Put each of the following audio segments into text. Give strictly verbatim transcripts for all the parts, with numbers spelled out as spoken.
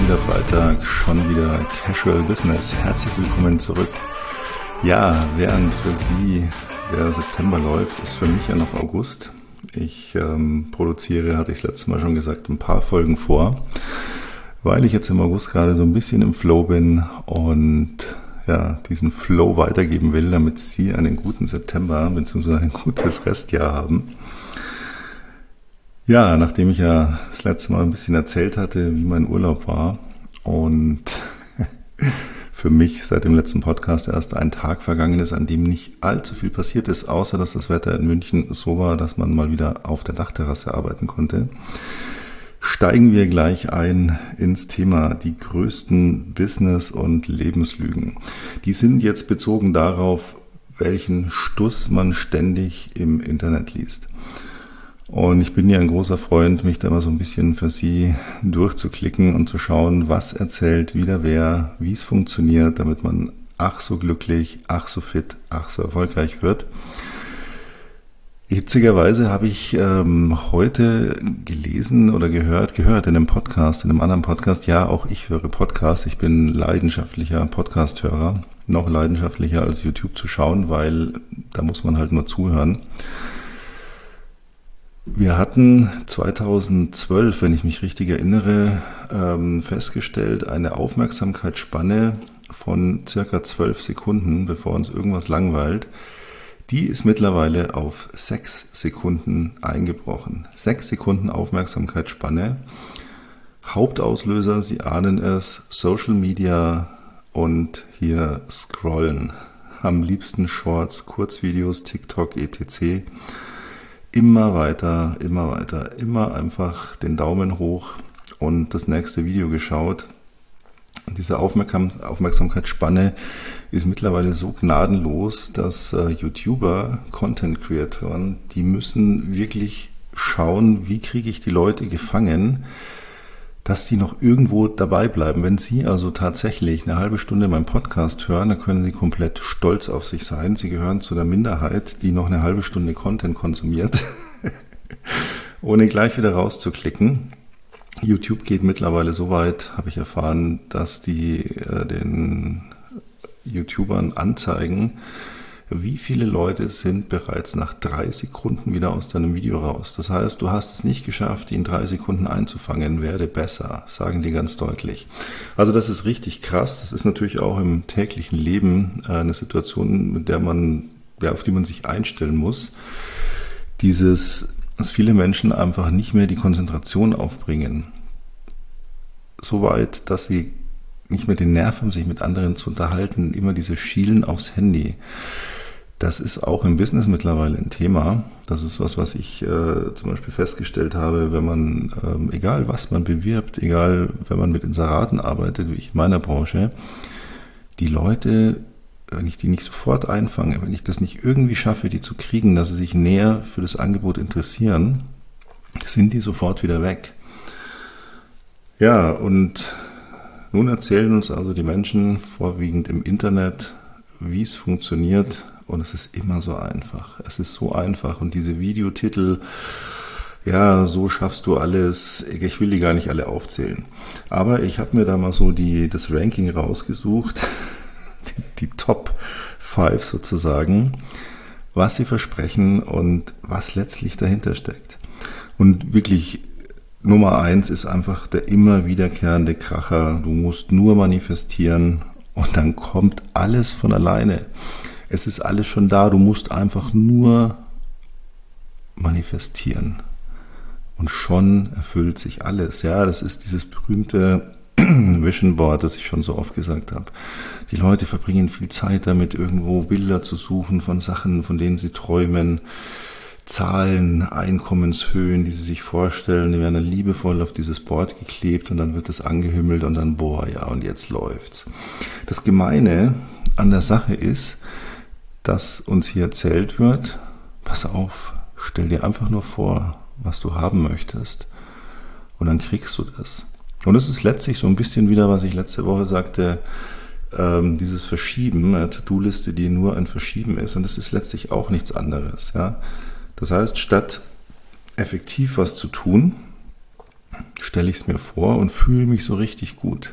wieder Freitag, schon wieder Casual Business. Herzlich willkommen zurück. Ja, während für Sie der September läuft, ist für mich ja noch August. Ich ähm, produziere, hatte ich das letzte Mal schon gesagt, ein paar Folgen vor, weil ich jetzt im August gerade so ein bisschen im Flow bin und ja, diesen Flow weitergeben will, damit Sie einen guten September bzw. ein gutes Restjahr haben. Ja, nachdem ich ja das letzte Mal ein bisschen erzählt hatte, wie mein Urlaub war und für mich seit dem letzten Podcast erst ein Tag vergangen ist, an dem nicht allzu viel passiert ist, außer dass das Wetter in München so war, dass man mal wieder auf der Dachterrasse arbeiten konnte, steigen wir gleich ein ins Thema die größten Business- und Lebenslügen. Die sind jetzt bezogen darauf, welchen Stuss man ständig im Internet liest. Und ich bin ja ein großer Freund, mich da mal so ein bisschen für Sie durchzuklicken und zu schauen, was erzählt wieder wer, wie es funktioniert, damit man ach so glücklich, ach so fit, ach so erfolgreich wird. Witzigerweise habe ich ähm, heute gelesen oder gehört, gehört in einem Podcast, in einem anderen Podcast, ja, auch ich höre Podcasts, ich bin leidenschaftlicher Podcast-Hörer, noch leidenschaftlicher als YouTube zu schauen, weil da muss man halt nur zuhören. Wir hatten zweitausendzwölf, wenn ich mich richtig erinnere, festgestellt, eine Aufmerksamkeitsspanne von circa zwölf Sekunden, bevor uns irgendwas langweilt. Die ist mittlerweile auf sechs Sekunden eingebrochen. Sechs Sekunden Aufmerksamkeitsspanne. Hauptauslöser, Sie ahnen es, Social Media und hier Scrollen. Am liebsten Shorts, Kurzvideos, TikTok, et cetera. Immer weiter, immer weiter, immer einfach den Daumen hoch und das nächste Video geschaut. Und diese Aufmerksam- Aufmerksamkeitsspanne ist mittlerweile so gnadenlos, dass äh, YouTuber, Content-Creatoren, die müssen wirklich schauen, wie kriege ich die Leute gefangen, dass die noch irgendwo dabei bleiben. Wenn Sie also tatsächlich eine halbe Stunde meinen Podcast hören, dann können Sie komplett stolz auf sich sein. Sie gehören zu der Minderheit, die noch eine halbe Stunde Content konsumiert, ohne gleich wieder rauszuklicken. YouTube geht mittlerweile so weit, habe ich erfahren, dass die äh, den YouTubern anzeigen, wie viele Leute sind bereits nach drei Sekunden wieder aus deinem Video raus. Das heißt, du hast es nicht geschafft, die in drei Sekunden einzufangen, werde besser, sagen die ganz deutlich. Also das ist richtig krass. Das ist natürlich auch im täglichen Leben eine Situation, mit der man, ja, auf die man sich einstellen muss. Dieses, dass viele Menschen einfach nicht mehr die Konzentration aufbringen. So weit, dass sie nicht mehr den Nerv haben, sich mit anderen zu unterhalten, immer diese Schielen aufs Handy. Das ist auch im Business mittlerweile ein Thema. Das ist was, was ich äh, zum Beispiel festgestellt habe, wenn man, ähm, egal was man bewirbt, egal wenn man mit Inseraten arbeitet, wie ich in meiner Branche, die Leute, wenn ich die nicht sofort einfange, wenn ich das nicht irgendwie schaffe, die zu kriegen, dass sie sich näher für das Angebot interessieren, sind die sofort wieder weg. Ja, und nun erzählen uns also die Menschen vorwiegend im Internet, wie es funktioniert. Und es ist immer so einfach. Es ist so einfach. Und diese Videotitel, ja, so schaffst du alles. Ich will die gar nicht alle aufzählen. Aber ich habe mir da mal so die, das Ranking rausgesucht, die, die Top fünf sozusagen, was sie versprechen und was letztlich dahinter steckt. Und wirklich Nummer eins ist einfach der immer wiederkehrende Kracher. Du musst nur manifestieren und dann kommt alles von alleine. Es ist alles schon da, du musst einfach nur manifestieren. Und schon erfüllt sich alles. Ja, das ist dieses berühmte Vision Board, das ich schon so oft gesagt habe. Die Leute verbringen viel Zeit damit, irgendwo Bilder zu suchen von Sachen, von denen sie träumen, Zahlen, Einkommenshöhen, die sie sich vorstellen, die werden dann liebevoll auf dieses Board geklebt und dann wird es angehimmelt und dann, boah, ja, und jetzt läuft's. Das Gemeine an der Sache ist, dass uns hier erzählt wird, pass auf, stell dir einfach nur vor, was du haben möchtest und dann kriegst du das. Und es ist letztlich so ein bisschen wieder, was ich letzte Woche sagte, ähm, dieses Verschieben, eine To-Do-Liste, die nur ein Verschieben ist und das ist letztlich auch nichts anderes. Ja? Das heißt, statt effektiv was zu tun, stelle ich es mir vor und fühle mich so richtig gut.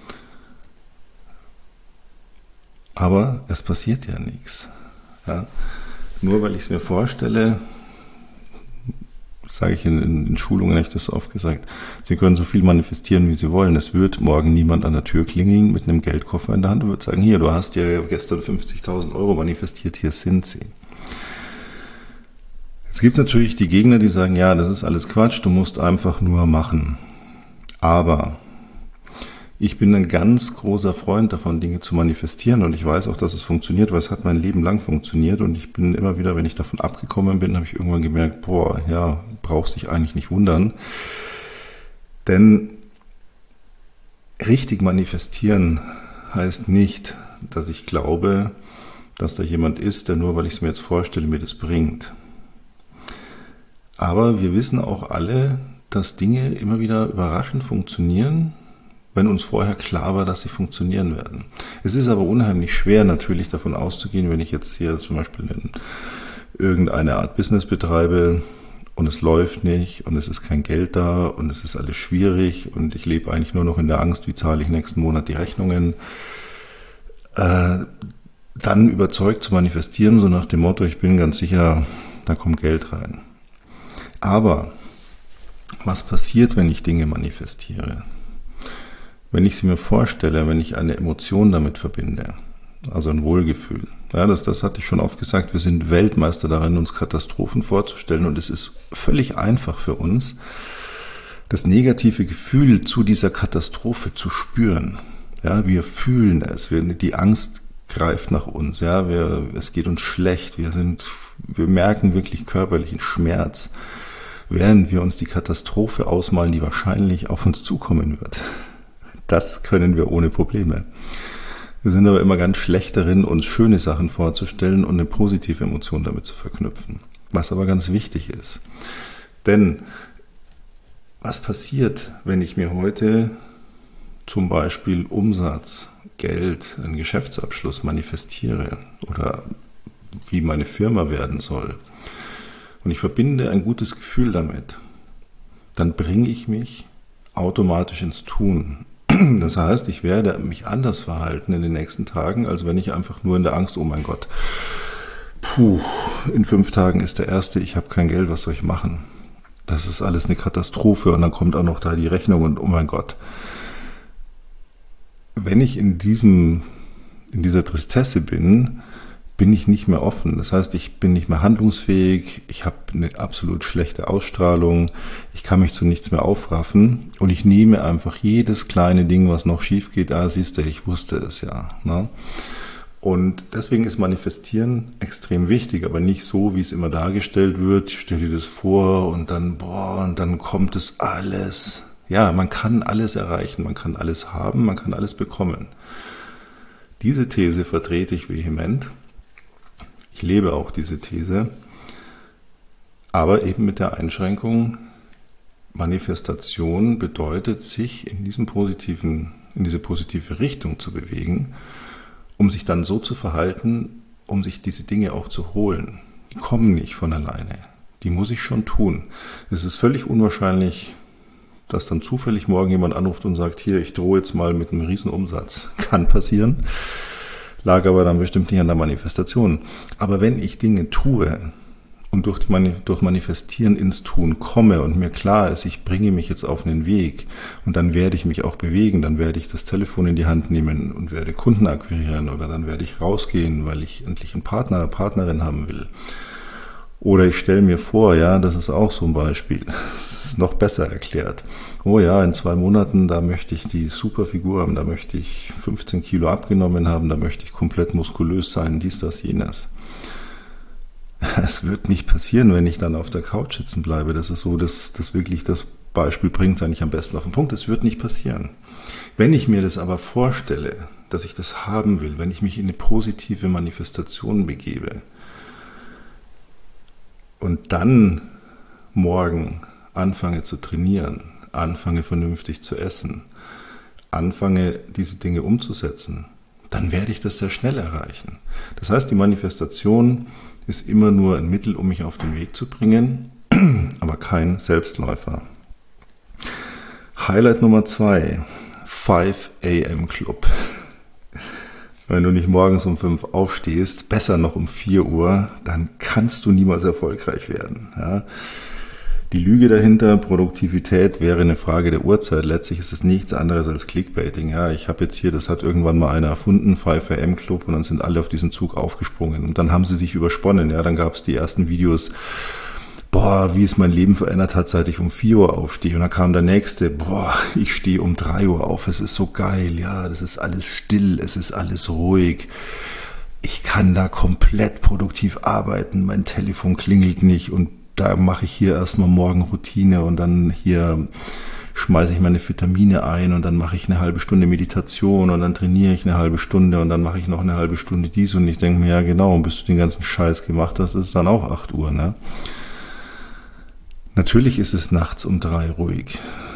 Aber es passiert ja nichts. Ja? Nur weil ich es mir vorstelle, sage ich in, in, in Schulungen, habe ich das so oft gesagt, Sie können so viel manifestieren, wie Sie wollen. Es wird morgen niemand an der Tür klingeln mit einem Geldkoffer in der Hand und wird sagen, hier, du hast ja gestern fünfzigtausend Euro manifestiert, hier sind sie. Es gibt natürlich die Gegner, die sagen, ja, das ist alles Quatsch, du musst einfach nur machen. Aber ich bin ein ganz großer Freund davon, Dinge zu manifestieren und ich weiß auch, dass es funktioniert, weil es hat mein Leben lang funktioniert und ich bin immer wieder, wenn ich davon abgekommen bin, habe ich irgendwann gemerkt, boah, ja, brauchst dich eigentlich nicht wundern. Denn richtig manifestieren heißt nicht, dass ich glaube, dass da jemand ist, der nur, weil ich es mir jetzt vorstelle, mir das bringt. Aber wir wissen auch alle, dass Dinge immer wieder überraschend funktionieren, wenn uns vorher klar war, dass sie funktionieren werden. Es ist aber unheimlich schwer, natürlich davon auszugehen, wenn ich jetzt hier zum Beispiel in irgendeine Art Business betreibe und es läuft nicht und es ist kein Geld da und es ist alles schwierig und ich lebe eigentlich nur noch in der Angst, wie zahle ich nächsten Monat die Rechnungen, äh, dann überzeugt zu manifestieren, so nach dem Motto, ich bin ganz sicher, da kommt Geld rein. Aber was passiert, wenn ich Dinge manifestiere? Wenn ich sie mir vorstelle, wenn ich eine Emotion damit verbinde, also ein Wohlgefühl. Ja, das, das hatte ich schon oft gesagt, wir sind Weltmeister darin, uns Katastrophen vorzustellen und es ist völlig einfach für uns, das negative Gefühl zu dieser Katastrophe zu spüren. Ja, wir fühlen es, wir, die Angst greift nach uns, ja, wir, es geht uns schlecht, wir sind, wir merken wirklich körperlichen Schmerz, während wir uns die Katastrophe ausmalen, die wahrscheinlich auf uns zukommen wird. Das können wir ohne Probleme. Wir sind aber immer ganz schlecht darin, uns schöne Sachen vorzustellen und eine positive Emotion damit zu verknüpfen. Was aber ganz wichtig ist. Denn was passiert, wenn ich mir heute zum Beispiel Umsatz, Geld, einen Geschäftsabschluss manifestiere oder wie meine Firma werden soll und ich verbinde ein gutes Gefühl damit, dann bringe ich mich automatisch ins Tun. Das heißt, ich werde mich anders verhalten in den nächsten Tagen, als wenn ich einfach nur in der Angst, oh mein Gott, puh, in fünf Tagen ist der erste, ich habe kein Geld, was soll ich machen? Das ist alles eine Katastrophe und dann kommt auch noch da die Rechnung und oh mein Gott. Wenn ich in diesem, in dieser Tristesse bin, bin ich nicht mehr offen. Das heißt, ich bin nicht mehr handlungsfähig, ich habe eine absolut schlechte Ausstrahlung, ich kann mich zu nichts mehr aufraffen und ich nehme einfach jedes kleine Ding, was noch schief geht, ah, siehst du, ich wusste es ja. Ne? Und deswegen ist Manifestieren extrem wichtig, aber nicht so, wie es immer dargestellt wird. Ich stelle dir das vor und dann, boah, und dann kommt es alles. Ja, man kann alles erreichen, man kann alles haben, man kann alles bekommen. Diese These vertrete ich vehement. Ich lebe auch diese These, aber eben mit der Einschränkung, Manifestation bedeutet, sich in diesen positiven, in diese positive Richtung zu bewegen, um sich dann so zu verhalten, um sich diese Dinge auch zu holen. Die kommen nicht von alleine, die muss ich schon tun. Es ist völlig unwahrscheinlich, dass dann zufällig morgen jemand anruft und sagt, hier, ich drohe jetzt mal mit einem Riesenumsatz. Kann passieren. Lag aber dann bestimmt nicht an der Manifestation. Aber wenn ich Dinge tue und durch, die, durch Manifestieren ins Tun komme und mir klar ist, ich bringe mich jetzt auf einen Weg und dann werde ich mich auch bewegen, dann werde ich das Telefon in die Hand nehmen und werde Kunden akquirieren oder dann werde ich rausgehen, weil ich endlich einen Partner, eine Partnerin haben will. Oder ich stelle mir vor, ja, das ist auch so ein Beispiel, das ist noch besser erklärt. Oh ja, in zwei Monaten, da möchte ich die super Figur haben, da möchte ich fünfzehn Kilo abgenommen haben, da möchte ich komplett muskulös sein, dies, das, jenes. Es wird nicht passieren, wenn ich dann auf der Couch sitzen bleibe. Das ist so, dass das wirklich das Beispiel bringt es eigentlich am besten auf den Punkt. Es wird nicht passieren. Wenn ich mir das aber vorstelle, dass ich das haben will, wenn ich mich in eine positive Manifestation begebe, und dann morgen anfange zu trainieren, anfange vernünftig zu essen, anfange diese Dinge umzusetzen, dann werde ich das sehr schnell erreichen. Das heißt, die Manifestation ist immer nur ein Mittel, um mich auf den Weg zu bringen, aber kein Selbstläufer. Highlight Nummer zwei, five a m Club. Wenn du nicht morgens um fünf aufstehst, besser noch um vier Uhr, dann kannst du niemals erfolgreich werden. Ja? Die Lüge dahinter, Produktivität wäre eine Frage der Uhrzeit. Letztlich ist es nichts anderes als Clickbaiting. Ja, ich habe jetzt hier, das hat irgendwann mal einer erfunden, five a m Club, und dann sind alle auf diesen Zug aufgesprungen. Und dann haben sie sich übersponnen. Ja, dann gab es die ersten Videos, boah, wie es mein Leben verändert hat, seit ich um vier Uhr aufstehe. Und dann kam der nächste, boah, ich stehe um drei Uhr auf. Es ist so geil. Ja, das ist alles still, es ist alles ruhig. Ich kann da komplett produktiv arbeiten. Mein Telefon klingelt nicht und da mache ich hier erstmal Morgenroutine und dann hier schmeiße ich meine Vitamine ein und dann mache ich eine halbe Stunde Meditation und dann trainiere ich eine halbe Stunde und dann mache ich noch eine halbe Stunde dies und ich denke mir, ja genau, und bis du den ganzen Scheiß gemacht hast, ist es dann auch acht Uhr, ne? Natürlich ist es nachts um drei ruhig.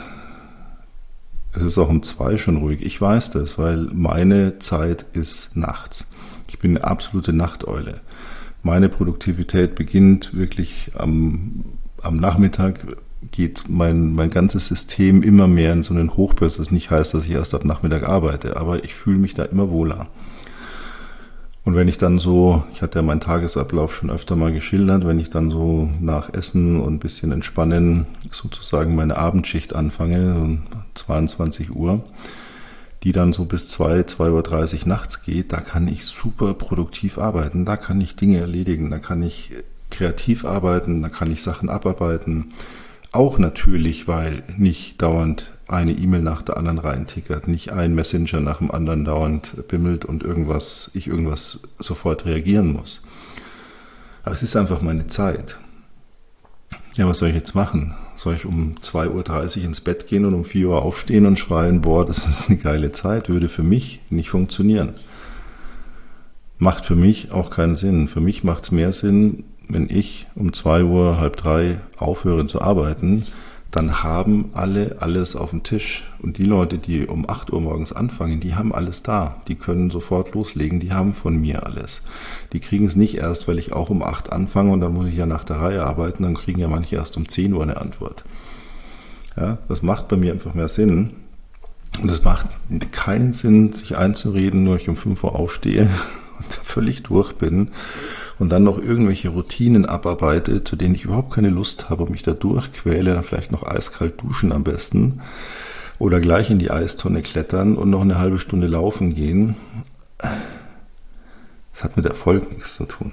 Es ist auch um zwei schon ruhig. Ich weiß das, weil meine Zeit ist nachts. Ich bin eine absolute Nachteule. Meine Produktivität beginnt wirklich am, am Nachmittag, geht mein, mein ganzes System immer mehr in so einen Hochburst. Das nicht heißt, dass ich erst ab Nachmittag arbeite, aber ich fühle mich da immer wohler. Und wenn ich dann so, ich hatte ja meinen Tagesablauf schon öfter mal geschildert, wenn ich dann so nach Essen und ein bisschen entspannen sozusagen meine Abendschicht anfange, um zweiundzwanzig Uhr, die dann so bis zwei, zwei Uhr dreißig nachts geht, da kann ich super produktiv arbeiten, da kann ich Dinge erledigen, da kann ich kreativ arbeiten, da kann ich Sachen abarbeiten. Auch natürlich, weil nicht dauernd eine E-Mail nach der anderen reintickert, nicht ein Messenger nach dem anderen dauernd bimmelt und irgendwas, ich irgendwas sofort reagieren muss. Aber es ist einfach meine Zeit. Ja, was soll ich jetzt machen? Soll ich um zwei Uhr dreißig ins Bett gehen und um vier Uhr aufstehen und schreien, boah, das ist eine geile Zeit? Würde für mich nicht funktionieren. Macht für mich auch keinen Sinn. Für mich macht es mehr Sinn, wenn ich um zwei Uhr, halb drei aufhöre zu arbeiten, dann haben alle alles auf dem Tisch. Und die Leute, die um acht Uhr morgens anfangen, die haben alles da. Die können sofort loslegen, die haben von mir alles. Die kriegen es nicht erst, weil ich auch um acht anfange und dann muss ich ja nach der Reihe arbeiten, dann kriegen ja manche erst um zehn Uhr eine Antwort. Ja, das macht bei mir einfach mehr Sinn. Und es macht keinen Sinn, sich einzureden, nur ich um fünf Uhr aufstehe und völlig durch bin und dann noch irgendwelche Routinen abarbeite, zu denen ich überhaupt keine Lust habe und mich da durchquäle, dann vielleicht noch eiskalt duschen am besten oder gleich in die Eistonne klettern und noch eine halbe Stunde laufen gehen. Das hat mit Erfolg nichts zu tun.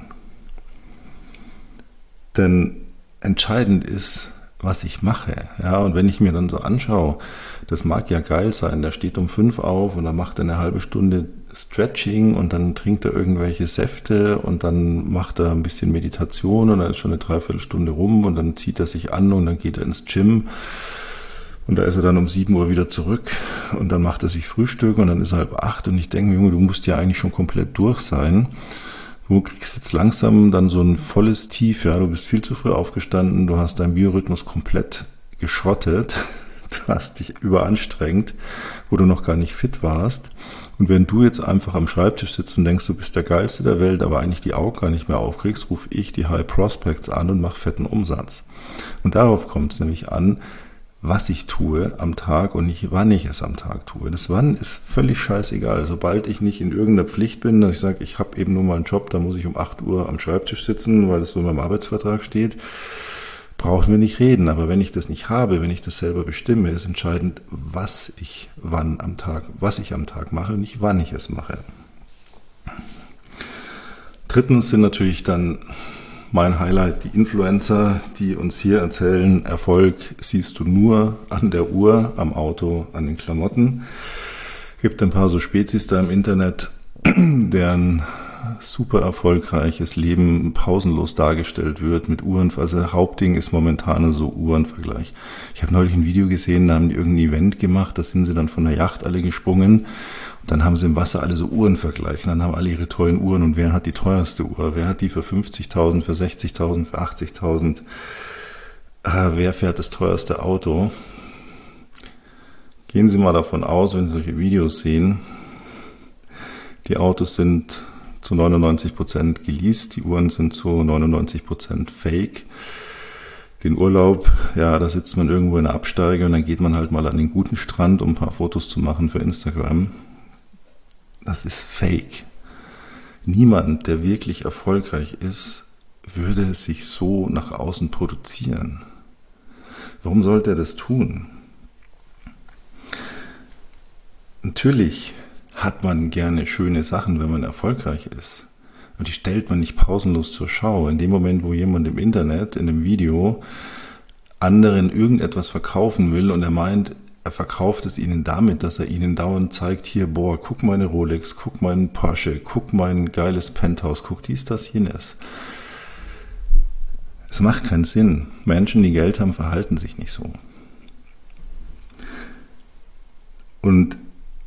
Denn entscheidend ist, was ich mache. Ja, und wenn ich mir dann so anschaue, das mag ja geil sein, der steht um fünf auf und dann macht er eine halbe Stunde Stretching und dann trinkt er irgendwelche Säfte und dann macht er ein bisschen Meditation und dann ist schon eine Dreiviertelstunde rum und dann zieht er sich an und dann geht er ins Gym und da ist er dann um sieben Uhr wieder zurück und dann macht er sich Frühstück und dann ist er halb acht und ich denke, Junge, du musst ja eigentlich schon komplett durch sein. Du kriegst jetzt langsam dann so ein volles Tief, ja, du bist viel zu früh aufgestanden, du hast deinen Biorhythmus komplett geschrottet, du hast dich überanstrengt, wo du noch gar nicht fit warst. Und wenn du jetzt einfach am Schreibtisch sitzt und denkst, du bist der Geilste der Welt, aber eigentlich die Augen gar nicht mehr aufkriegst, rufe ich die High Prospects an und mache fetten Umsatz. Und darauf kommt es nämlich an, was ich tue am Tag und nicht, wann ich es am Tag tue. Das Wann ist völlig scheißegal. Sobald ich nicht in irgendeiner Pflicht bin, dass ich sage, ich habe eben nur mal einen Job, da muss ich um acht Uhr am Schreibtisch sitzen, weil das so in meinem Arbeitsvertrag steht, brauchen wir nicht reden. Aber wenn ich das nicht habe, wenn ich das selber bestimme, ist entscheidend, was ich wann am Tag, was ich am Tag mache und nicht wann ich es mache. Drittens sind natürlich dann mein Highlight, die Influencer, die uns hier erzählen, Erfolg siehst du nur an der Uhr, am Auto, an den Klamotten. Es gibt ein paar so Spezies da im Internet, deren super erfolgreiches Leben pausenlos dargestellt wird mit Uhren. Also Hauptding ist momentan so Uhrenvergleich. Ich habe neulich ein Video gesehen, da haben die irgendein Event gemacht, da sind sie dann von der Yacht alle gesprungen. Dann haben sie im Wasser alle so Uhren vergleichen. Dann haben alle ihre teuren Uhren. Und wer hat die teuerste Uhr? Wer hat die für fünfzigtausend, für sechzigtausend, für achtzigtausend? Ah, wer fährt das teuerste Auto? Gehen Sie mal davon aus, wenn Sie solche Videos sehen, die Autos sind zu neunundneunzig Prozent geleast, die Uhren sind zu neunundneunzig Prozent fake. Den Urlaub, ja, da sitzt man irgendwo in der Absteige und dann geht man halt mal an den guten Strand, um ein paar Fotos zu machen für Instagram. Das ist fake. Niemand, der wirklich erfolgreich ist, würde sich so nach außen produzieren. Warum sollte er das tun? Natürlich hat man gerne schöne Sachen, wenn man erfolgreich ist. Und die stellt man nicht pausenlos zur Schau. In dem Moment, wo jemand im Internet, in einem Video, anderen irgendetwas verkaufen will und er meint, er verkauft es ihnen damit, dass er ihnen dauernd zeigt, hier, boah, guck meine Rolex, guck meinen Porsche, guck mein geiles Penthouse, guck dies, das, jenes. Es macht keinen Sinn. Menschen, die Geld haben, verhalten sich nicht so. Und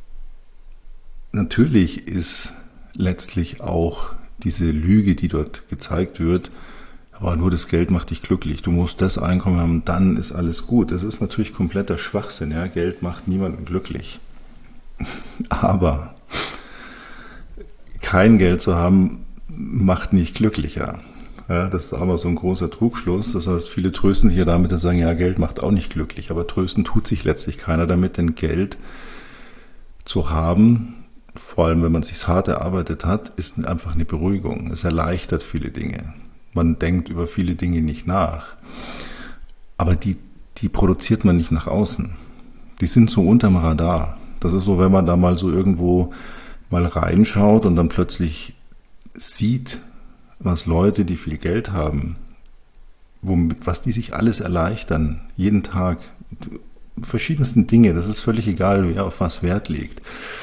natürlich ist letztlich auch diese Lüge, die dort gezeigt wird, aber nur das Geld macht dich glücklich. Du musst das Einkommen haben, dann ist alles gut. Das ist natürlich kompletter Schwachsinn. Ja? Geld macht niemanden glücklich. Aber kein Geld zu haben, macht nicht glücklicher. Ja, das ist aber so ein großer Trugschluss. Das heißt, viele trösten sich ja damit, dass sie sagen, ja, Geld macht auch nicht glücklich. Aber trösten tut sich letztlich keiner damit, denn Geld zu haben, vor allem wenn man es sich hart erarbeitet hat, ist einfach eine Beruhigung. Es erleichtert viele Dinge. Man denkt über viele Dinge nicht nach. Aber die, die produziert man nicht nach außen. Die sind so unterm Radar. Das ist so, wenn man da mal so irgendwo mal reinschaut und dann plötzlich sieht, was Leute, die viel Geld haben, womit, was die sich alles erleichtern, jeden Tag, verschiedensten Dinge, das ist völlig egal, wer auf was Wert legt.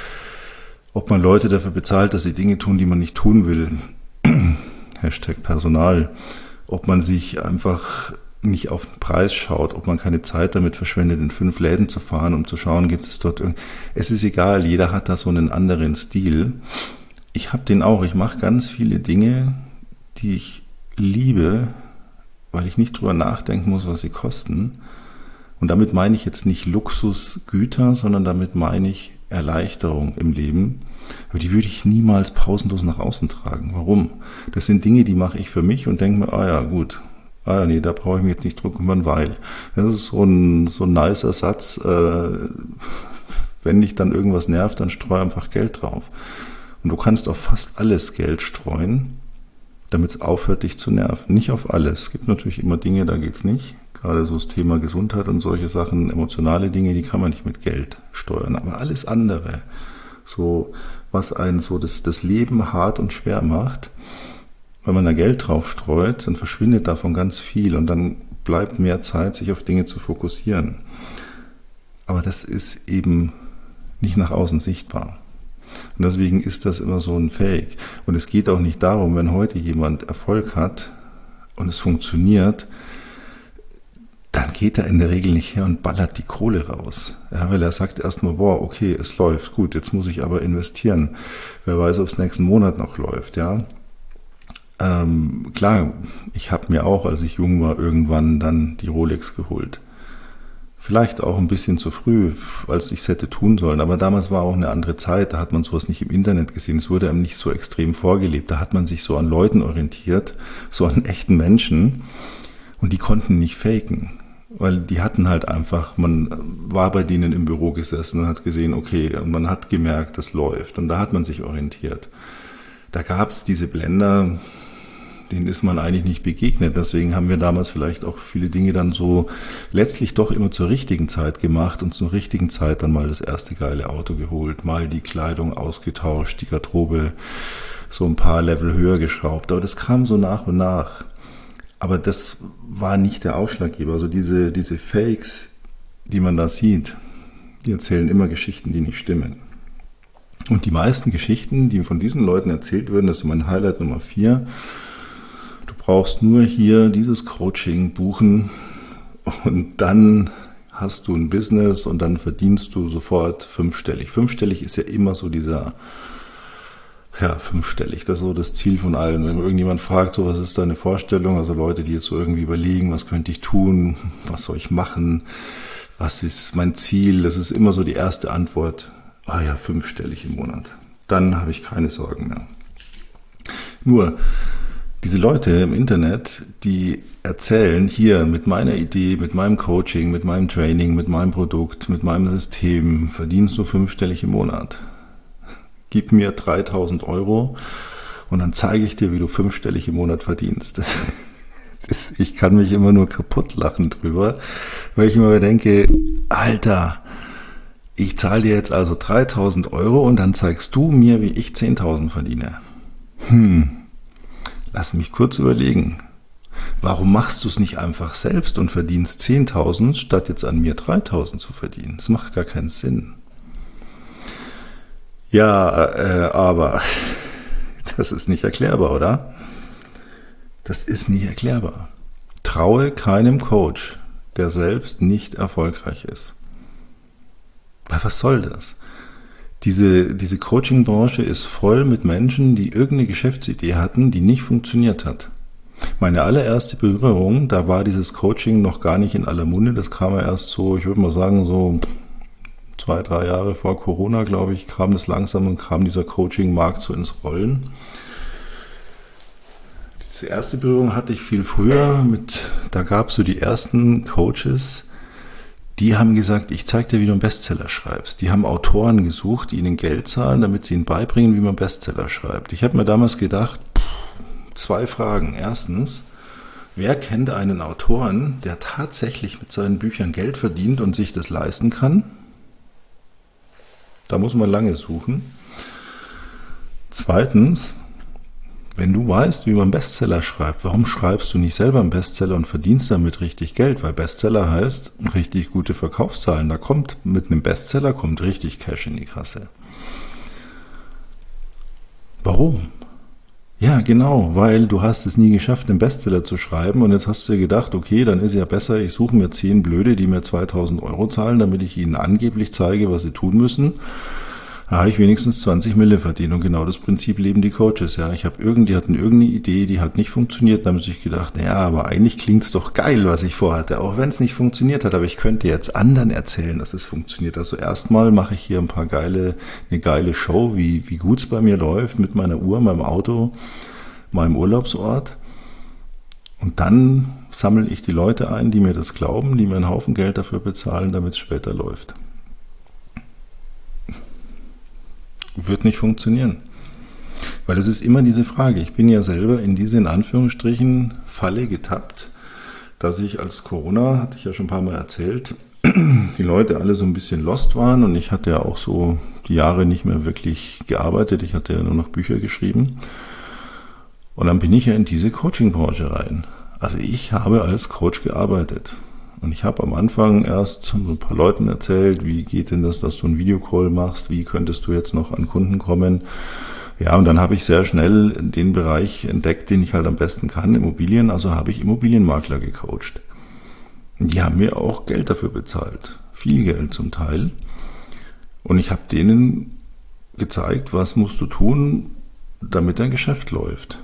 Ob man Leute dafür bezahlt, dass sie Dinge tun, die man nicht tun will, Hashtag Personal, ob man sich einfach nicht auf den Preis schaut, ob man keine Zeit damit verschwendet, in fünf Läden zu fahren, um zu schauen, gibt es dort irgend... Es ist egal, jeder hat da so einen anderen Stil. Ich habe den auch, ich mache ganz viele Dinge, die ich liebe, weil ich nicht drüber nachdenken muss, was sie kosten. Und damit meine ich jetzt nicht Luxusgüter, sondern damit meine ich Erleichterung im Leben. Aber die würde ich niemals pausenlos nach außen tragen. Warum? Das sind Dinge, die mache ich für mich und denke mir, ah ja, gut, ah ja, nee, da brauche ich mich jetzt nicht drum kümmern, weil. Das ist so ein, so ein nicer Satz, äh, wenn dich dann irgendwas nervt, dann streu einfach Geld drauf. Und du kannst auf fast alles Geld streuen, damit es aufhört, dich zu nerven. Nicht auf alles. Es gibt natürlich immer Dinge, da geht es nicht. Gerade so das Thema Gesundheit und solche Sachen, emotionale Dinge, die kann man nicht mit Geld steuern. Aber alles andere, so was einen so das, das Leben hart und schwer macht, wenn man da Geld drauf streut, dann verschwindet davon ganz viel und dann bleibt mehr Zeit, sich auf Dinge zu fokussieren. Aber das ist eben nicht nach außen sichtbar. Und deswegen ist das immer so ein Fake. Und es geht auch nicht darum, wenn heute jemand Erfolg hat und es funktioniert, dann geht er in der Regel nicht her und ballert die Kohle raus. Ja, weil er sagt erstmal, boah, okay, es läuft, gut, jetzt muss ich aber investieren. Wer weiß, ob es nächsten Monat noch läuft, ja. Ähm, klar, ich habe mir auch, als ich jung war, irgendwann dann die Rolex geholt. Vielleicht auch ein bisschen zu früh, als ich es hätte tun sollen. Aber damals war auch eine andere Zeit. Da hat man sowas nicht im Internet gesehen. Es wurde einem nicht so extrem vorgelebt. Da hat man sich so an Leuten orientiert, so an echten Menschen. Und die konnten nicht faken. Weil die hatten halt einfach, man war bei denen im Büro gesessen und hat gesehen, okay, und man hat gemerkt, das läuft. Und da hat man sich orientiert. Da gab es diese Blender, denen ist man eigentlich nicht begegnet. Deswegen haben wir damals vielleicht auch viele Dinge dann so letztlich doch immer zur richtigen Zeit gemacht und zur richtigen Zeit dann mal das erste geile Auto geholt, mal die Kleidung ausgetauscht, die Garderobe so ein paar Level höher geschraubt. Aber das kam so nach und nach. Aber das war nicht der Ausschlaggeber. Also diese, diese Fakes, die man da sieht, die erzählen immer Geschichten, die nicht stimmen. Und die meisten Geschichten, die von diesen Leuten erzählt werden, das ist mein Highlight Nummer vier. Du brauchst nur hier dieses Coaching buchen und dann hast du ein Business und dann verdienst du sofort fünfstellig. Fünfstellig ist ja immer so dieser, ja, fünfstellig, das ist so das Ziel von allen. Wenn irgendjemand fragt, so, was ist deine Vorstellung, also Leute, die jetzt so irgendwie überlegen, was könnte ich tun, was soll ich machen, was ist mein Ziel, das ist immer so die erste Antwort, ah ja, fünfstellig im Monat. Dann habe ich keine Sorgen mehr. Nur, Diese Leute im Internet, die erzählen hier mit meiner Idee, mit meinem Coaching, mit meinem Training, mit meinem Produkt, mit meinem System, verdienst du fünfstellig im Monat. Gib mir dreitausend Euro und dann zeige ich dir, wie du fünfstellig im Monat verdienst. Das, ich kann mich immer nur kaputt lachen drüber, weil ich immer denke, Alter, ich zahle dir jetzt also dreitausend Euro und dann zeigst du mir, wie ich zehntausend verdiene. Hm, lass mich kurz überlegen. Warum machst du es nicht einfach selbst und verdienst zehntausend, statt jetzt an mir dreitausend zu verdienen? Das macht gar keinen Sinn. Ja, äh, aber das ist nicht erklärbar, oder? Das ist nicht erklärbar. Traue keinem Coach, der selbst nicht erfolgreich ist. Was soll das? Diese, diese Coaching-Branche ist voll mit Menschen, die irgendeine Geschäftsidee hatten, die nicht funktioniert hat. Meine allererste Berührung, da war dieses Coaching noch gar nicht in aller Munde. Das kam ja erst so, ich würde mal sagen, so zwei, drei Jahre vor Corona, glaube ich, kam das langsam und kam dieser Coaching-Markt so ins Rollen. Diese erste Berührung hatte ich viel früher. Mit, da gab es so die ersten Coaches, die haben gesagt, ich zeige dir, wie du einen Bestseller schreibst. Die haben Autoren gesucht, die ihnen Geld zahlen, damit sie ihnen beibringen, wie man Bestseller schreibt. Ich habe mir damals gedacht, pff, zwei Fragen. Erstens, wer kennt einen Autoren, der tatsächlich mit seinen Büchern Geld verdient und sich das leisten kann? Da muss man lange suchen. Zweitens, wenn du weißt, wie man Bestseller schreibt, warum schreibst du nicht selber einen Bestseller und verdienst damit richtig Geld? Weil Bestseller heißt richtig gute Verkaufszahlen. Da kommt mit einem Bestseller kommt richtig Cash in die Kasse. Warum? Ja, genau, weil du hast es nie geschafft, einen Bestseller zu schreiben und jetzt hast du dir gedacht, okay, dann ist ja besser, ich suche mir zehn Blöde, die mir zweitausend Euro zahlen, damit ich ihnen angeblich zeige, was sie tun müssen. Da habe ich wenigstens zwanzig Mille verdient und genau das Prinzip leben die Coaches. Ja, ich habe irgendwie, die hatten irgendeine Idee, die hat nicht funktioniert, dann habe ich gedacht, naja, aber eigentlich klingt es doch geil, was ich vorhatte, auch wenn es nicht funktioniert hat, aber ich könnte jetzt anderen erzählen, dass es funktioniert. Also erstmal mache ich hier ein paar geile, eine geile Show, wie, wie gut es bei mir läuft, mit meiner Uhr, meinem Auto, meinem Urlaubsort und dann sammle ich die Leute ein, die mir das glauben, die mir einen Haufen Geld dafür bezahlen, damit es später läuft. Wird nicht funktionieren. Weil es ist immer diese Frage, ich bin ja selber in diese, in Anführungsstrichen, Falle getappt, dass ich als Corona, hatte ich ja schon ein paar Mal erzählt, die Leute alle so ein bisschen lost waren und ich hatte ja auch so die Jahre nicht mehr wirklich gearbeitet, ich hatte ja nur noch Bücher geschrieben und dann bin ich ja in diese Coaching-Branche rein. Also ich habe als Coach gearbeitet. Und ich habe am Anfang erst so ein paar Leuten erzählt, wie geht denn das, dass du einen Videocall machst, wie könntest du jetzt noch an Kunden kommen. Ja, und dann habe ich sehr schnell den Bereich entdeckt, den ich halt am besten kann, Immobilien. Also habe ich Immobilienmakler gecoacht. Und die haben mir auch Geld dafür bezahlt, viel Geld zum Teil. Und ich habe denen gezeigt, was musst du tun, damit dein Geschäft läuft.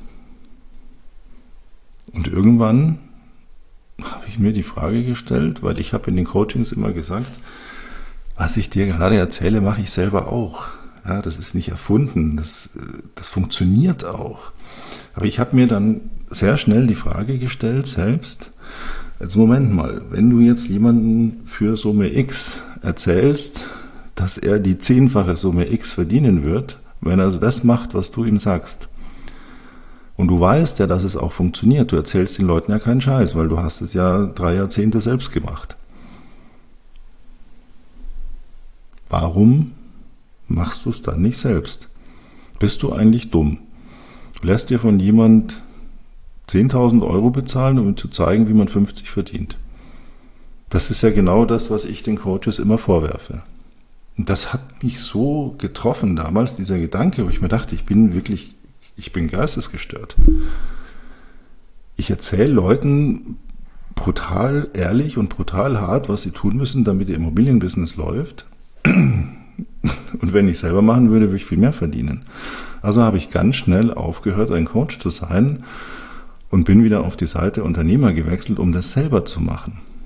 Und irgendwann habe ich mir die Frage gestellt, weil ich habe in den Coachings immer gesagt, was ich dir gerade erzähle, mache ich selber auch. Ja, das ist nicht erfunden, das, das funktioniert auch. Aber ich habe mir dann sehr schnell die Frage gestellt, selbst, also Moment mal, wenn du jetzt jemanden für Summe X erzählst, dass er die zehnfache Summe X verdienen wird, wenn er das macht, was du ihm sagst, und du weißt ja, dass es auch funktioniert. Du erzählst den Leuten ja keinen Scheiß, weil du hast es ja drei Jahrzehnte selbst gemacht. Warum machst du es dann nicht selbst? Bist du eigentlich dumm? Du lässt dir von jemand zehntausend Euro bezahlen, um ihm zu zeigen, wie man fünfzig verdient. Das ist ja genau das, was ich den Coaches immer vorwerfe. Und das hat mich so getroffen damals, dieser Gedanke, wo ich mir dachte, ich bin wirklich... Ich bin geistesgestört. Ich erzähle Leuten brutal ehrlich und brutal hart, was sie tun müssen, damit ihr Immobilienbusiness läuft. Und wenn ich selber machen würde, würde ich viel mehr verdienen. Also habe ich ganz schnell aufgehört, ein Coach zu sein und bin wieder auf die Seite Unternehmer gewechselt, um das selber zu machen.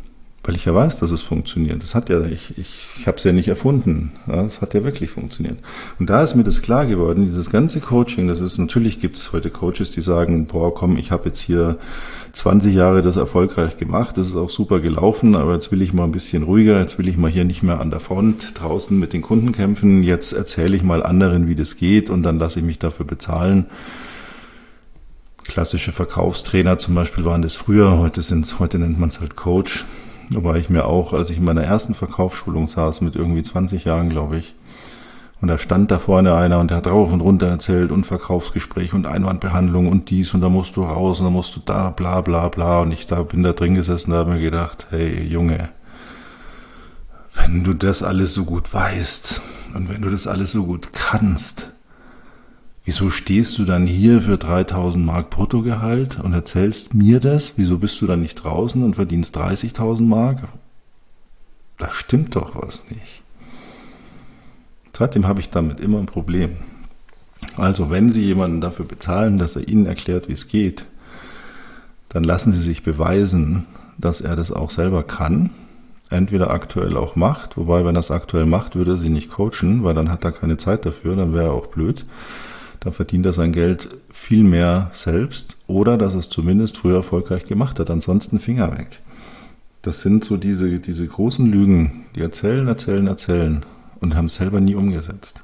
Weil ich ja weiß, dass es funktioniert. Das hat ja, ich, ich, ich habe es ja nicht erfunden. Ja, das hat ja wirklich funktioniert. Und da ist mir das klar geworden, dieses ganze Coaching, das ist, natürlich gibt es heute Coaches, die sagen, boah, komm, ich habe jetzt hier zwanzig Jahre das erfolgreich gemacht, das ist auch super gelaufen, aber jetzt will ich mal ein bisschen ruhiger, jetzt will ich mal hier nicht mehr an der Front draußen mit den Kunden kämpfen, jetzt erzähle ich mal anderen, wie das geht und dann lasse ich mich dafür bezahlen. Klassische Verkaufstrainer zum Beispiel waren das früher, heute sind, heute nennt man es halt Coach. Wobei ich mir auch, als ich in meiner ersten Verkaufsschulung saß, mit irgendwie zwanzig Jahren, glaube ich, und da stand da vorne einer und der hat rauf und runter erzählt und Verkaufsgespräch und Einwandbehandlung und dies und da musst du raus und da musst du da, bla bla bla. Und ich da bin da drin gesessen und habe mir gedacht, hey Junge, wenn du das alles so gut weißt und wenn du das alles so gut kannst, wieso stehst du dann hier für dreitausend Mark Bruttogehalt und erzählst mir das? Wieso bist du dann nicht draußen und verdienst dreißigtausend Mark? Da stimmt doch was nicht. Seitdem habe ich damit immer ein Problem. Also wenn Sie jemanden dafür bezahlen, dass er Ihnen erklärt, wie es geht, dann lassen Sie sich beweisen, dass er das auch selber kann, entweder aktuell auch macht, wobei wenn er es aktuell macht, würde er Sie nicht coachen, weil dann hat er keine Zeit dafür, dann wäre er auch blöd. Dann verdient er sein Geld viel mehr selbst oder dass er es zumindest früher erfolgreich gemacht hat, ansonsten Finger weg. Das sind so diese, diese großen Lügen, die erzählen, erzählen, erzählen und haben es selber nie umgesetzt.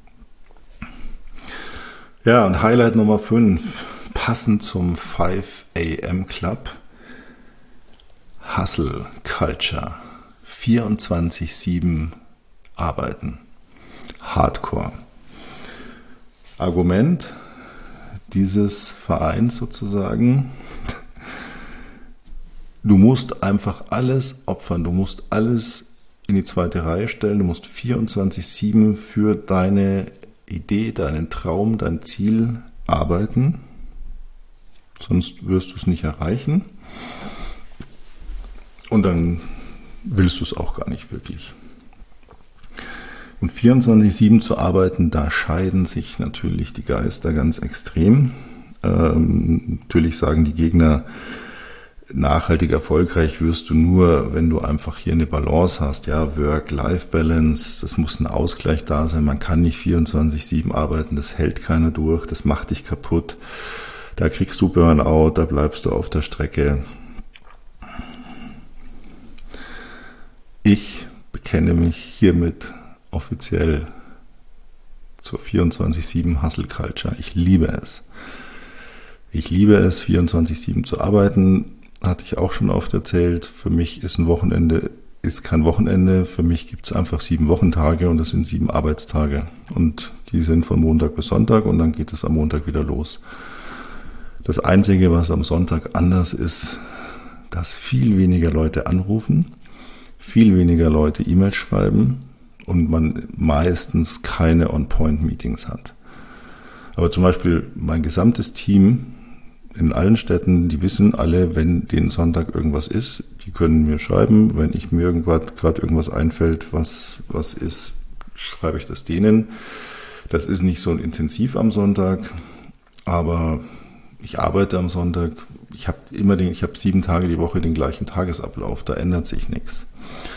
Ja, und Highlight Nummer fünf, passend zum five a m Club, Hustle Culture, vierundzwanzig sieben arbeiten, Hardcore. Argument dieses Vereins sozusagen, du musst einfach alles opfern, du musst alles in die zweite Reihe stellen, du musst vierundzwanzig sieben für deine Idee, deinen Traum, dein Ziel arbeiten, sonst wirst du es nicht erreichen und dann willst du es auch gar nicht wirklich. Und vierundzwanzig sieben zu arbeiten, da scheiden sich natürlich die Geister ganz extrem. Ähm, natürlich sagen die Gegner, nachhaltig erfolgreich wirst du nur, wenn du einfach hier eine Balance hast. Ja, Work-Life-Balance, das muss ein Ausgleich da sein. Man kann nicht vierundzwanzig sieben arbeiten, das hält keiner durch, das macht dich kaputt. Da kriegst du Burnout, da bleibst du auf der Strecke. Ich bekenne mich hiermit offiziell zur vierundzwanzig sieben Hustle Culture. Ich liebe es. Ich liebe es, vierundzwanzig sieben zu arbeiten. Hatte ich auch schon oft erzählt. Für mich ist ein Wochenende ist kein Wochenende. Für mich gibt es einfach sieben Wochentage und das sind sieben Arbeitstage. Und die sind von Montag bis Sonntag und dann geht es am Montag wieder los. Das Einzige, was am Sonntag anders ist, dass viel weniger Leute anrufen, viel weniger Leute E-Mails schreiben und man meistens keine On-Point-Meetings hat. Aber zum Beispiel mein gesamtes Team in allen Städten, die wissen alle, wenn den Sonntag irgendwas ist, die können mir schreiben. Wenn ich mir irgendwas, gerade irgendwas einfällt, was, was ist, schreibe ich das denen. Das ist nicht so intensiv am Sonntag, aber ich arbeite am Sonntag. Ich habe immer den, ich habe sieben Tage die Woche den gleichen Tagesablauf, da ändert sich nichts.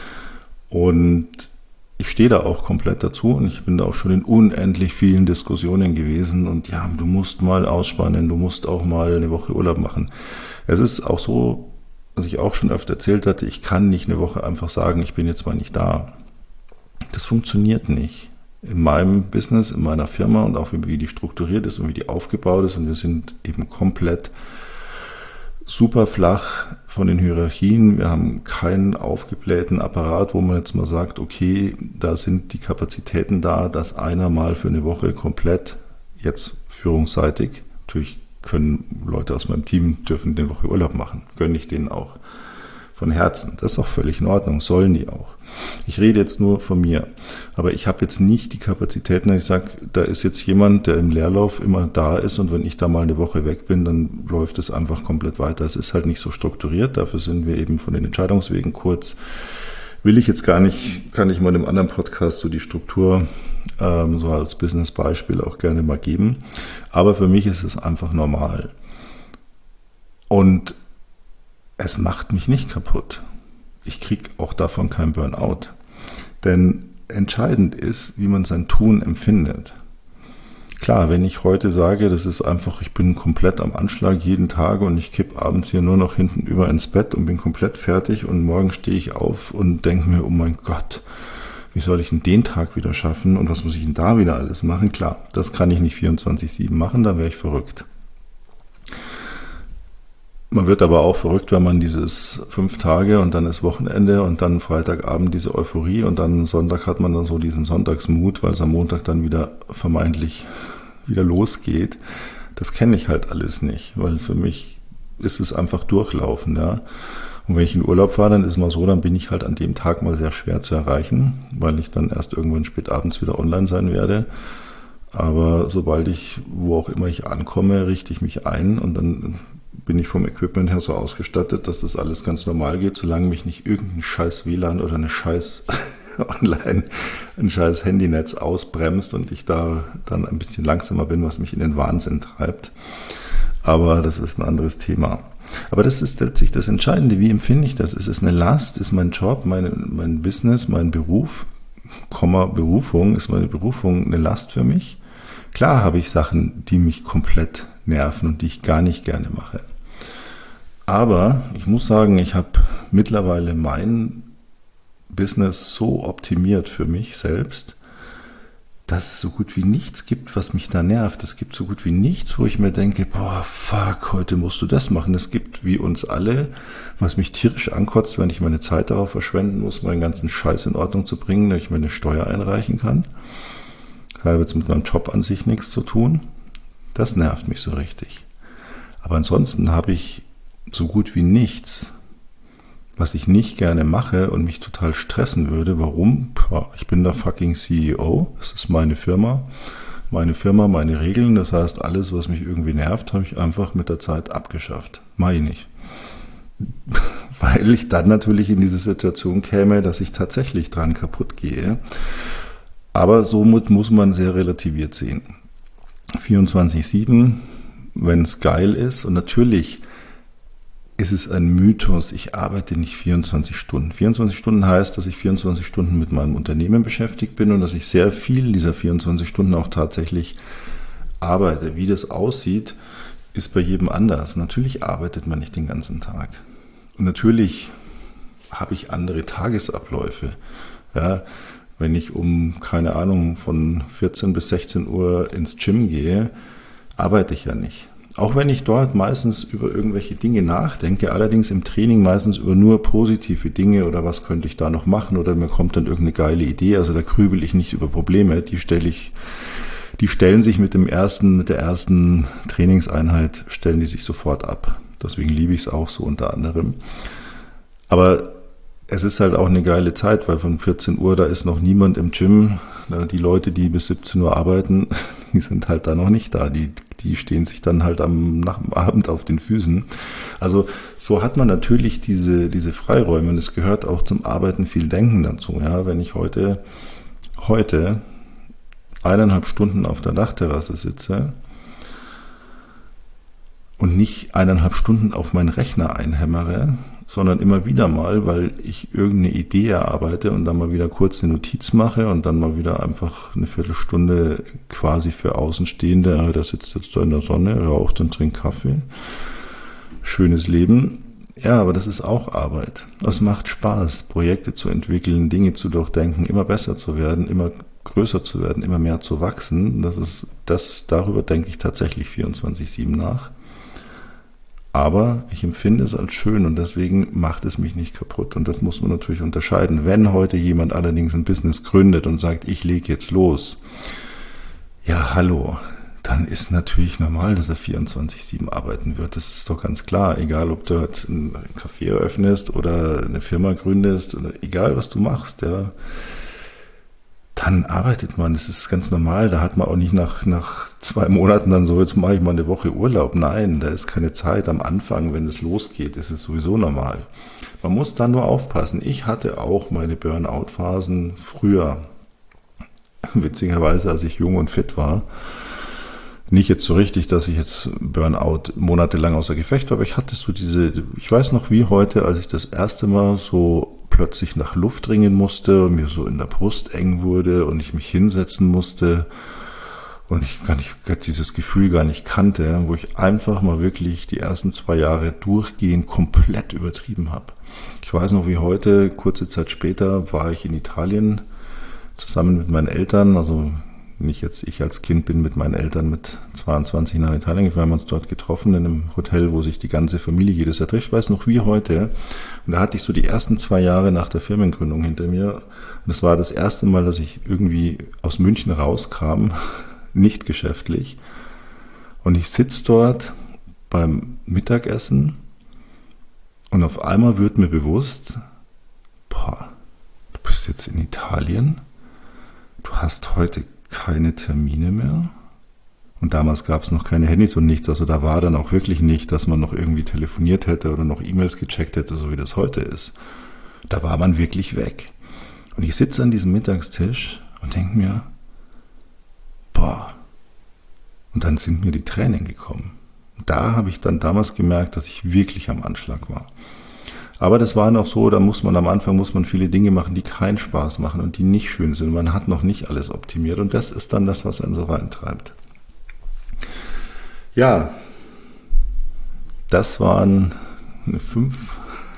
Und ich stehe da auch komplett dazu und ich bin da auch schon in unendlich vielen Diskussionen gewesen und ja, du musst mal ausspannen, du musst auch mal eine Woche Urlaub machen. Es ist auch so, was ich auch schon öfter erzählt hatte, ich kann nicht eine Woche einfach sagen, ich bin jetzt mal nicht da. Das funktioniert nicht. In meinem Business, in meiner Firma und auch wie die strukturiert ist und wie die aufgebaut ist und wir sind eben komplett super flach von den Hierarchien. Wir haben keinen aufgeblähten Apparat, wo man jetzt mal sagt, okay, da sind die Kapazitäten da, dass einer mal für eine Woche komplett, jetzt führungsseitig, natürlich können Leute aus meinem Team, dürfen eine Woche Urlaub machen, gönne ich denen auch von Herzen. Das ist auch völlig in Ordnung, sollen die auch. Ich rede jetzt nur von mir, aber ich habe jetzt nicht die Kapazitäten, dass ich sage, da ist jetzt jemand, der im Leerlauf immer da ist und wenn ich da mal eine Woche weg bin, dann läuft es einfach komplett weiter. Es ist halt nicht so strukturiert, dafür sind wir eben von den Entscheidungswegen kurz. Will ich jetzt gar nicht, kann ich mal in einem anderen Podcast so die Struktur ähm, so als Business-Beispiel auch gerne mal geben. Aber für mich ist es einfach normal. Und es macht mich nicht kaputt. ich kriege auch davon kein Burnout. Denn entscheidend ist, wie man sein Tun empfindet. Klar, wenn ich heute sage, das ist einfach, ich bin komplett am Anschlag jeden Tag und ich kipp abends hier nur noch hinten über ins Bett und bin komplett fertig und morgen stehe ich auf und denke mir, oh mein Gott, wie soll ich denn den Tag wieder schaffen und was muss ich denn da wieder alles machen? Klar, das kann ich nicht vierundzwanzig sieben machen, da wäre ich verrückt. Man wird aber auch verrückt, wenn man dieses fünf Tage und dann ist Wochenende und dann Freitagabend diese Euphorie und dann Sonntag hat man dann so diesen Sonntagsmut, weil es am Montag dann wieder vermeintlich wieder losgeht. Das kenne ich halt alles nicht, weil für mich ist es einfach durchlaufen, ja. Und wenn ich in Urlaub fahre, dann ist mal so, dann bin ich halt an dem Tag mal sehr schwer zu erreichen, weil ich dann erst irgendwann spät abends wieder online sein werde. Aber sobald ich, wo auch immer ich ankomme, richte ich mich ein und dann bin ich vom Equipment her so ausgestattet, dass das alles ganz normal geht, solange mich nicht irgendein scheiß W L A N oder eine scheiß Online, ein scheiß Handynetz ausbremst und ich da dann ein bisschen langsamer bin, was mich in den Wahnsinn treibt. Aber das ist ein anderes Thema. Aber das ist letztlich das Entscheidende. Wie empfinde ich das? Ist es eine Last? Ist mein Job, meine, mein Business, mein Beruf, Komma, Berufung, ist meine Berufung eine Last für mich? Klar habe ich Sachen, die mich komplett nerven und die ich gar nicht gerne mache. Aber ich muss sagen, ich habe mittlerweile mein Business so optimiert für mich selbst, dass es so gut wie nichts gibt, was mich da nervt. Es gibt so gut wie nichts, wo ich mir denke, boah, fuck, heute musst du das machen. Es gibt wie uns alle, was mich tierisch ankotzt, wenn ich meine Zeit darauf verschwenden muss, meinen ganzen Scheiß in Ordnung zu bringen, damit ich meine Steuer einreichen kann. Das hat jetzt mit meinem Job an sich nichts zu tun. Das nervt mich so richtig. Aber ansonsten habe ich so gut wie nichts, was ich nicht gerne mache und mich total stressen würde. Warum? Ich bin der fucking C E O. Das ist meine Firma. Meine Firma, meine Regeln. Das heißt, alles, was mich irgendwie nervt, habe ich einfach mit der Zeit abgeschafft. Mach ich nicht. Weil ich dann natürlich in diese Situation käme, dass ich tatsächlich dran kaputt gehe. Aber somit muss man sehr relativiert sehen. vierundzwanzig sieben, wenn es geil ist. Und natürlich ist es ein Mythos, ich arbeite nicht vierundzwanzig Stunden. vierundzwanzig Stunden heißt, dass ich vierundzwanzig Stunden mit meinem Unternehmen beschäftigt bin und dass ich sehr viel dieser vierundzwanzig Stunden auch tatsächlich arbeite. Wie das aussieht, ist bei jedem anders. Natürlich arbeitet man nicht den ganzen Tag. Und natürlich habe ich andere Tagesabläufe. Ja, wenn ich um, keine Ahnung, von vierzehn bis sechzehn Uhr ins Gym gehe, arbeite ich ja nicht. Auch wenn ich dort meistens über irgendwelche Dinge nachdenke, allerdings im Training meistens über nur positive Dinge oder was könnte ich da noch machen oder mir kommt dann irgendeine geile Idee. Also da grübel ich nicht über Probleme, die stelle ich, die stellen sich mit dem ersten, mit der ersten Trainingseinheit, stellen die sich sofort ab. Deswegen liebe ich es auch so unter anderem. Aber es ist halt auch eine geile Zeit, weil von vierzehn Uhr, da ist noch niemand im Gym. Die Leute, die bis siebzehn Uhr arbeiten, die sind halt da noch nicht da. Die, die stehen sich dann halt am, nach dem Abend auf den Füßen. Also so hat man natürlich diese, diese Freiräume und es gehört auch zum Arbeiten viel Denken dazu. Ja, wenn ich heute, heute eineinhalb Stunden auf der Dachterrasse sitze und nicht eineinhalb Stunden auf meinen Rechner einhämmere, sondern immer wieder mal, weil ich irgendeine Idee erarbeite und dann mal wieder kurz eine Notiz mache und dann mal wieder einfach eine Viertelstunde quasi für Außenstehende, der sitzt jetzt da in der Sonne, raucht und trinkt Kaffee. Schönes Leben. Ja, aber das ist auch Arbeit. Es macht Spaß, Projekte zu entwickeln, Dinge zu durchdenken, immer besser zu werden, immer größer zu werden, immer mehr zu wachsen. Das ist, das, darüber denke ich tatsächlich vierundzwanzig sieben nach. Aber ich empfinde es als schön und deswegen macht es mich nicht kaputt. Und das muss man natürlich unterscheiden. Wenn heute jemand allerdings ein Business gründet und sagt, ich lege jetzt los, ja, hallo, dann ist natürlich normal, dass er vierundzwanzig sieben arbeiten wird. Das ist doch ganz klar. Egal, ob du dort ein Café eröffnest oder eine Firma gründest, oder egal, was du machst, ja, dann arbeitet man. Das ist ganz normal. Da hat man auch nicht nach, nach zwei Monaten dann so, jetzt mache ich mal eine Woche Urlaub. Nein, da ist keine Zeit. Am Anfang, wenn es losgeht, ist es sowieso normal. Man muss da nur aufpassen. Ich hatte auch meine Burnout-Phasen früher. Witzigerweise, als ich jung und fit war. Nicht jetzt so richtig, dass ich jetzt Burnout monatelang außer Gefecht war, aber ich hatte so diese, ich weiß noch wie heute, als ich das erste Mal so plötzlich nach Luft ringen musste und mir so in der Brust eng wurde und ich mich hinsetzen musste und ich gar nicht, dieses Gefühl gar nicht kannte, wo ich einfach mal wirklich die ersten zwei Jahre durchgehend komplett übertrieben habe. Ich weiß noch wie heute, kurze Zeit später war ich in Italien zusammen mit meinen Eltern, also nicht jetzt ich als Kind bin mit meinen Eltern mit zweiundzwanzig nach Italien gefahren, wir haben uns dort getroffen in einem Hotel, wo sich die ganze Familie jedes Jahr trifft. Ich weiß noch wie heute. Und da hatte ich so die ersten zwei Jahre nach der Firmengründung hinter mir. Und das war das erste Mal, dass ich irgendwie aus München rauskam, nicht geschäftlich. Und ich sitze dort beim Mittagessen und auf einmal wird mir bewusst, boah, du bist jetzt in Italien, du hast heute keine Termine mehr. Und damals gab es noch keine Handys und nichts. Also da war dann auch wirklich nicht, dass man noch irgendwie telefoniert hätte oder noch E-Mails gecheckt hätte, so wie das heute ist. Da war man wirklich weg. Und ich sitze an diesem Mittagstisch und denke mir, boah. Und dann sind mir die Tränen gekommen. Und da habe ich dann damals gemerkt, dass ich wirklich am Anschlag war. Aber das war noch so, da muss man am Anfang muss man viele Dinge machen, die keinen Spaß machen und die nicht schön sind. Man hat noch nicht alles optimiert und das ist dann das, was einen so reintreibt. Ja, das waren fünf,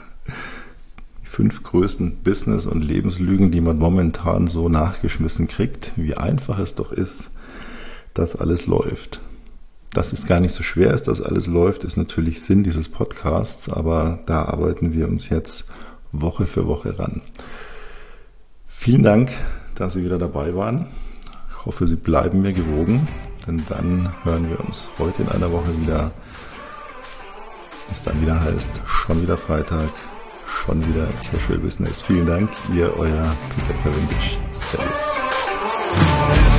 fünf größten Business- und Lebenslügen, die man momentan so nachgeschmissen kriegt, wie einfach es doch ist, dass alles läuft. Dass es gar nicht so schwer ist, dass alles läuft, ist natürlich Sinn dieses Podcasts, aber da arbeiten wir uns jetzt Woche für Woche ran. Vielen Dank, dass Sie wieder dabei waren. Ich hoffe, Sie bleiben mir gewogen, denn dann hören wir uns heute in einer Woche wieder. Es dann wieder heißt, schon wieder Freitag, schon wieder Casual Business. Vielen Dank, Ihr, euer Peter Cavendish. Servus.